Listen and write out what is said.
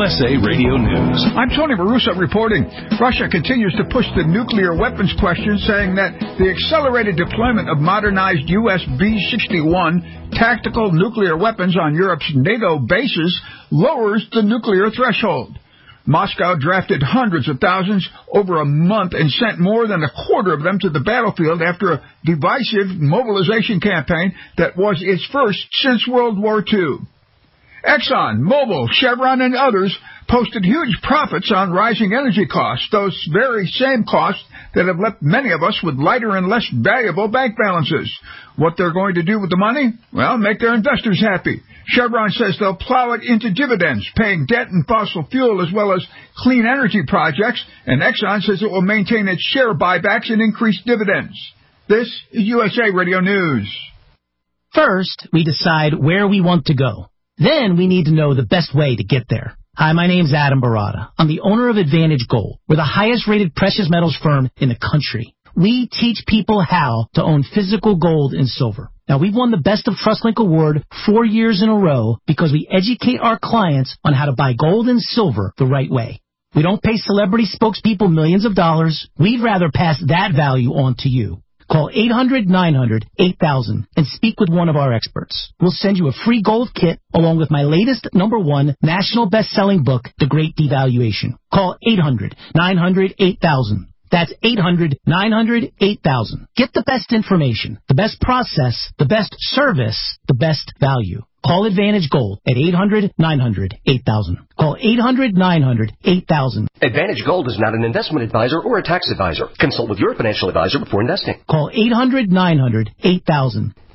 USA Radio News. I'm Tony Marusa reporting. Russia continues to push the nuclear weapons question, saying that the accelerated deployment of modernized U.S. B-61 tactical nuclear weapons on Europe's NATO bases lowers the nuclear threshold. Moscow drafted hundreds of thousands over a month and sent more than a quarter of them to the battlefield after a divisive mobilization campaign that was its first since World War II. Exxon, Mobil, Chevron, and others posted huge profits on rising energy costs, those very same costs that have left many of us with lighter and less valuable bank balances. What they're going to do with the money? Well, make their investors happy. Chevron says they'll plow it into dividends, paying debt and fossil fuel as well as clean energy projects, and Exxon says it will maintain its share buybacks and increase dividends. This is USA Radio News. First, we decide where we want to go. Then we need to know the best way to get there. Hi, my name's Adam Barada. I'm the owner of Advantage Gold. We're the highest-rated precious metals firm in the country. We teach people how to own physical gold and silver. Now, we've won the Best of TrustLink Award 4 years in a row because we educate our clients on how to buy gold and silver the right way. We don't pay celebrity spokespeople millions of dollars. We'd rather pass that value on to you. Call 800-900-8000 and speak with one of our experts. We'll send you a free gold kit along with my latest #1 national best-selling book, The Great Devaluation. Call 800-900-8000. That's 800-900-8000. Get the best information, the best process, the best service, the best value. Call Advantage Gold at 800-900-8000. Call 800-900-8000. Advantage Gold is not an investment advisor or a tax advisor. Consult with your financial advisor before investing. Call 800-900-8000.